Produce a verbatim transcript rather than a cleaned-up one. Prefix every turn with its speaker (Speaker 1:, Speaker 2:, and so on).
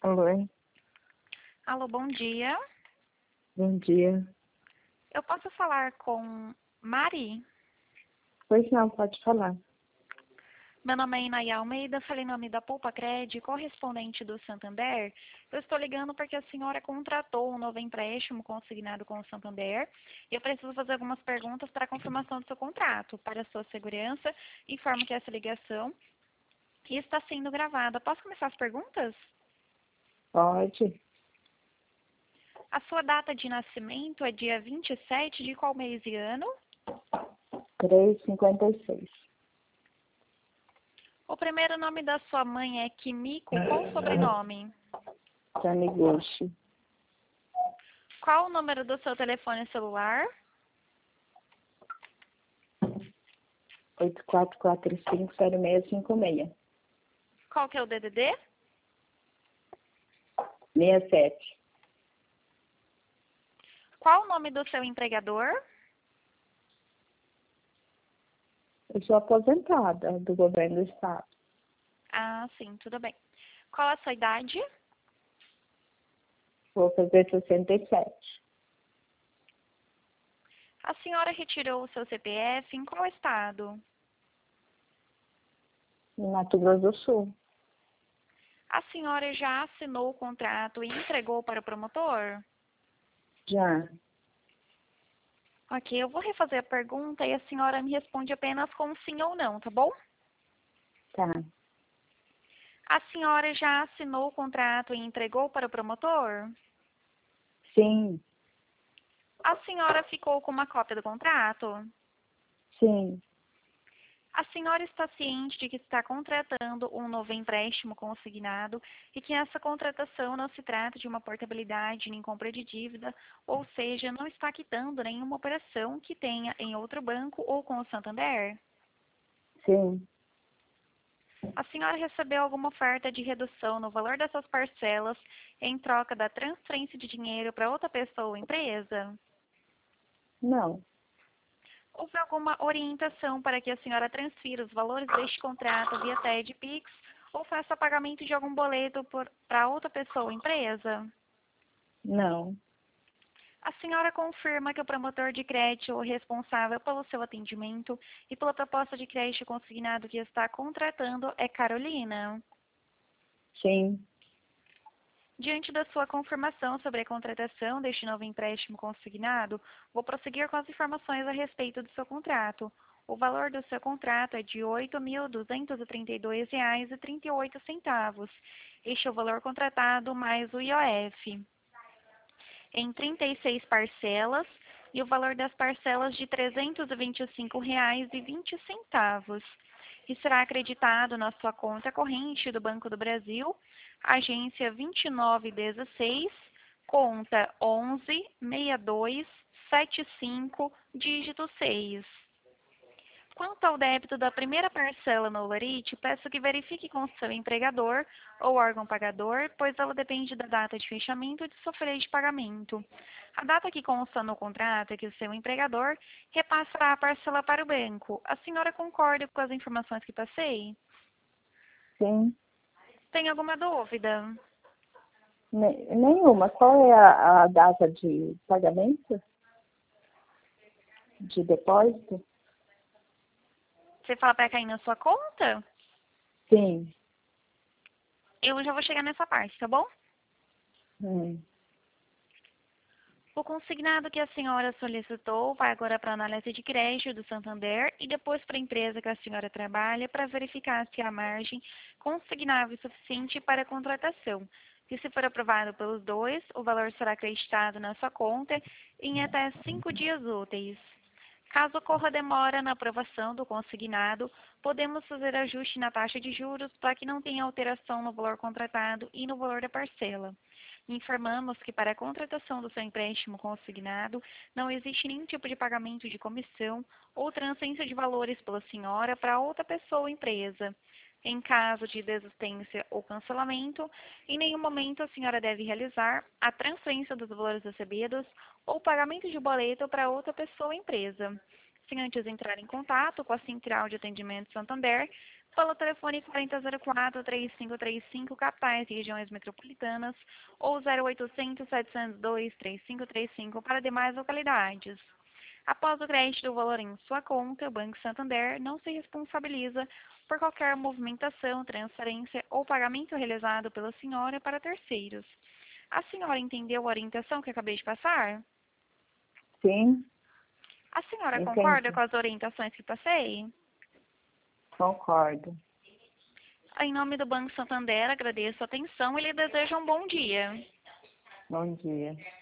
Speaker 1: Alô,
Speaker 2: Alô, bom dia.
Speaker 1: bom dia.
Speaker 2: Eu posso falar com Mari?
Speaker 1: Pois não, pode falar.
Speaker 2: Meu nome é Inaya Almeida, falei em nome da Poupa Cred, correspondente do Santander. Eu estou ligando porque a senhora contratou um novo empréstimo consignado com o Santander e eu preciso fazer algumas perguntas para a confirmação do seu contrato. Para a sua segurança, informo que essa ligação está sendo gravada. Posso começar as perguntas?
Speaker 1: Pode.
Speaker 2: A sua data de nascimento é dia vinte e sete de qual mês e ano?
Speaker 1: três cinquenta e seis.
Speaker 2: O primeiro nome da sua mãe é Kimiko. Qual o sobrenome?
Speaker 1: Taniguchi.
Speaker 2: Qual o número do seu telefone celular?
Speaker 1: oito quatro quatro cinco zero seis cinco seis.
Speaker 2: Qual que é o D D D?
Speaker 1: sessenta e sete.
Speaker 2: Qual o nome do seu empregador?
Speaker 1: Eu sou aposentada do governo do estado.
Speaker 2: Ah, sim, tudo bem. Qual a sua idade?
Speaker 1: Vou fazer sessenta e sete.
Speaker 2: A senhora retirou o seu C P F em qual estado?
Speaker 1: Em Mato Grosso do Sul.
Speaker 2: A senhora já assinou o contrato e entregou para o promotor?
Speaker 1: Já.
Speaker 2: Ok, eu vou refazer a pergunta e a senhora me responde apenas com sim ou não, tá bom?
Speaker 1: Tá.
Speaker 2: A senhora já assinou o contrato e entregou para o promotor?
Speaker 1: Sim.
Speaker 2: A senhora ficou com uma cópia do contrato?
Speaker 1: Sim.
Speaker 2: A senhora está ciente de que está contratando um novo empréstimo consignado e que essa contratação não se trata de uma portabilidade nem compra de dívida, ou seja, não está quitando nenhuma operação que tenha em outro banco ou com o Santander?
Speaker 1: Sim.
Speaker 2: A senhora recebeu alguma oferta de redução no valor dessas parcelas em troca da transferência de dinheiro para outra pessoa ou empresa?
Speaker 1: Não.
Speaker 2: Houve alguma orientação para que a senhora transfira os valores deste contrato via T E D Pix ou faça pagamento de algum boleto para outra pessoa ou empresa?
Speaker 1: Não.
Speaker 2: A senhora confirma que o promotor de crédito responsável pelo seu atendimento e pela proposta de crédito consignado que está contratando é Carolina?
Speaker 1: Sim.
Speaker 2: Diante da sua confirmação sobre a contratação deste novo empréstimo consignado, vou prosseguir com as informações a respeito do seu contrato. O valor do seu contrato é de oito mil duzentos e trinta e dois reais e trinta e oito centavos. Este é o valor contratado mais o I O F. Em trinta e seis parcelas e o valor das parcelas de trezentos e vinte e cinco reais e vinte centavos. E será acreditado na sua conta corrente do Banco do Brasil, agência vinte e nove dezesseis, conta onze sessenta e dois setenta e cinco, dígito seis. Quanto ao débito da primeira parcela no Olerite, peço que verifique com seu empregador ou órgão pagador, pois ela depende da data de fechamento de sua folha de pagamento. A data que consta no contrato é que o seu empregador repassará a parcela para o banco. A senhora concorda com as informações que passei?
Speaker 1: Sim.
Speaker 2: Tem alguma dúvida?
Speaker 1: Ne- Nenhuma. Qual é a, a data de pagamento? De depósito?
Speaker 2: Você fala para cair na sua conta?
Speaker 1: Sim.
Speaker 2: Eu já vou chegar nessa parte, tá bom?
Speaker 1: Hum.
Speaker 2: O consignado que a senhora solicitou vai agora para a análise de crédito do Santander e depois para a empresa que a senhora trabalha para verificar se há margem consignável suficiente para a contratação. E se for aprovado pelos dois, o valor será acreditado na sua conta em até cinco dias úteis. Caso ocorra demora na aprovação do consignado, podemos fazer ajuste na taxa de juros para que não tenha alteração no valor contratado e no valor da parcela. Informamos que para a contratação do seu empréstimo consignado, não existe nenhum tipo de pagamento de comissão ou transferência de valores pela senhora para outra pessoa ou empresa. Em caso de desistência ou cancelamento, em nenhum momento a senhora deve realizar a transferência dos valores recebidos ou pagamento de boleto para outra pessoa ou empresa. Sem antes entrar em contato com a Central de Atendimento Santander, pelo telefone quarenta zero quatro, três cinco três cinco, capitais e regiões metropolitanas, ou zero oitocentos, setecentos e dois, três cinco três cinco para demais localidades. Após o crédito do valor em sua conta, o Banco Santander não se responsabiliza por qualquer movimentação, transferência ou pagamento realizado pela senhora para terceiros. A senhora entendeu a orientação que acabei de passar?
Speaker 1: Sim,
Speaker 2: A senhora concorda
Speaker 1: entendi.
Speaker 2: com as orientações que passei?
Speaker 1: Concordo.
Speaker 2: Em nome do Banco Santander, agradeço a atenção e lhe desejo um bom dia.
Speaker 1: Bom dia.